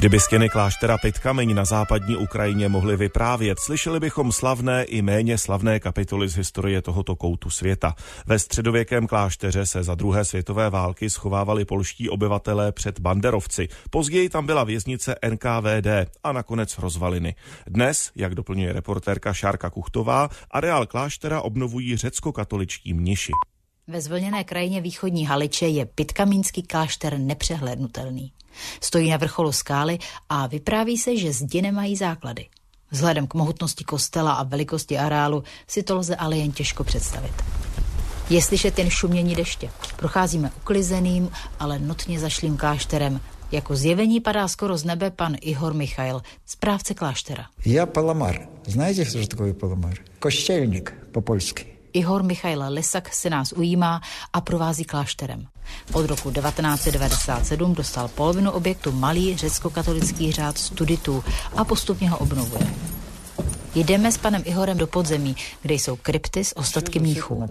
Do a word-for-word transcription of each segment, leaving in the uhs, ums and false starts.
Kdyby stěny kláštera Pytkameň na západní Ukrajině mohly vyprávět, slyšeli bychom slavné i méně slavné kapitoly z historie tohoto koutu světa. Ve středověkém klášteře se za druhé světové války schovávali polští obyvatelé před banderovci. Později tam byla věznice N K V D a nakonec rozvaliny. Dnes, jak doplňuje reportérka Šárka Kuchtová, areál kláštera obnovují řecko-katoličtí mniši. Ve zvlněné krajině východní Haliče je pytkamínský klášter nepřehlédnutelný. Stojí na vrcholu skály a vypráví se, že zdi nemají základy. Vzhledem k mohutnosti kostela a velikosti areálu si to lze ale jen těžko představit. Je slyšet jen šumění deště. Procházíme uklizeným, ale notně zašlým klášterem. Jako zjevení padá skoro z nebe pan Ihor Michail, správce kláštera. Já Palomar. Znáte, co je takové Palomar? Koštělník po polsky. Ihor Michail Lisak se nás ujímá a provází klášterem. Od roku devatenáct set devadesát sedm dostal polovinu objektu malý řecko-katolický řád studitů a postupně ho obnovuje. Jdeme s panem Ihorem do podzemí, kde jsou krypty s ostatky mnichů.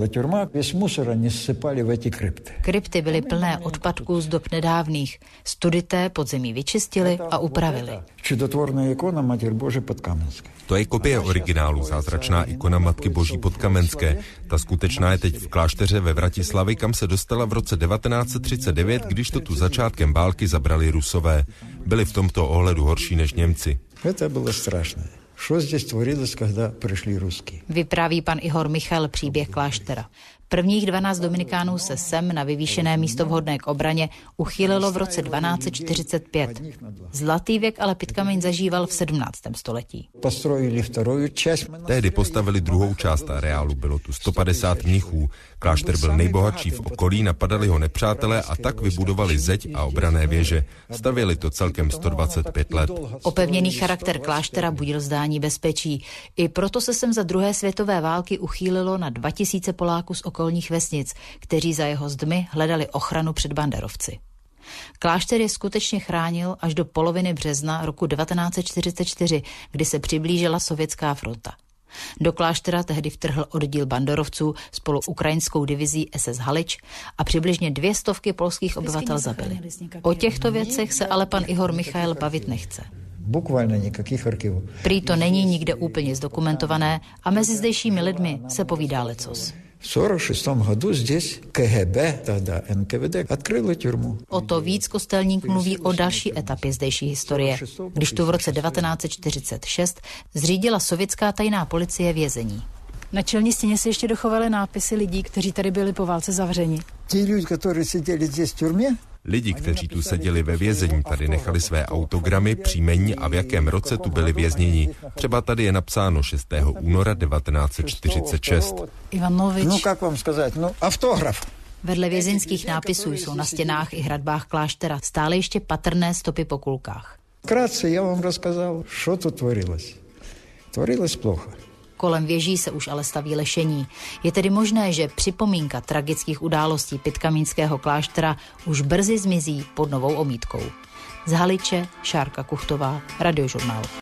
Krypty byly plné odpadků z dob nedávných. Studité podzemí vyčistili a upravili. To je kopie originálu, zázračná ikona Matky Boží Podkamenské. Ta skutečná je teď v klášteře ve Vratislavi, kam se dostala v roce devatenáct set třicet devět, když to tu začátkem války zabrali Rusové. Byli v tomto ohledu horší než Němci. To bylo strašné. Co zde tvořilось, když přišli Rusky? Vypráví pan Ihor Michail příběh kláštera. Prvních dvanáct dominikánů se sem na vyvýšené místo vhodné k obraně uchýlilo v roce dvanáct set čtyřicet pět. Zlatý věk ale Pytkameň zažíval v sedmnáctém století. Tehdy postavili druhou část areálu, bylo tu sto padesát mnichů. Klášter byl nejbohatší v okolí, napadali ho nepřátelé a tak vybudovali zeď a obranné věže. Stavěli to celkem sto dvacet pět let. Opevněný charakter kláštera budil zdání bezpečí. I proto se sem za druhé světové války uchýlilo na dva tisíce Poláků z okolních vesnic, kteří za jeho zdmi hledali ochranu před banderovci. Klášter je skutečně chránil až do poloviny března roku devatenáct set čtyřicet čtyři, kdy se přiblížila sovětská fronta. Do kláštera tehdy vtrhl oddíl banderovců spolu ukrajinskou divizí S S Halič a přibližně dvě stovky polských obyvatel zabili. O těchto věcech se ale pan Ihor Michail bavit nechce. Prý to není nikde úplně zdokumentované a mezi zdejšími lidmi se povídá lecos. V сорок шестом году здесь К Г Б, тогда Н К V D, открыла тюрьму. O to víc Kostelník mluví o další etapě zdejší historie, když tu v roce devatenáct set čtyřicet šest zřídila sovětská tajná policie vězení. Na čelní stěně se ještě dochovaly nápisy lidí, kteří tady byli po válce zavřeni. Ti lidé, kteří seděli здесь v тюрьме, Lidi, kteří tu seděli ve vězení, tady nechali své autogramy, příjmení a v jakém roce tu byli vězněni. Třeba tady je napsáno šestého února devatenáct set čtyřicet šest. Ivanovič. No, jak vám сказать, no, autograf. Vedle vězeňských nápisů jsou na stěnách i hradbách kláštera stále ještě patrné stopy po kulkách. Krátce já vám rozkazal, co tu tvořilось. Tvořilось plocho. Kolem věží se už ale staví lešení. Je tedy možné, že připomínka tragických událostí pytkamínského kláštera už brzy zmizí pod novou omítkou. Z Haliče Šárka Kuchtová, Radiožurnál.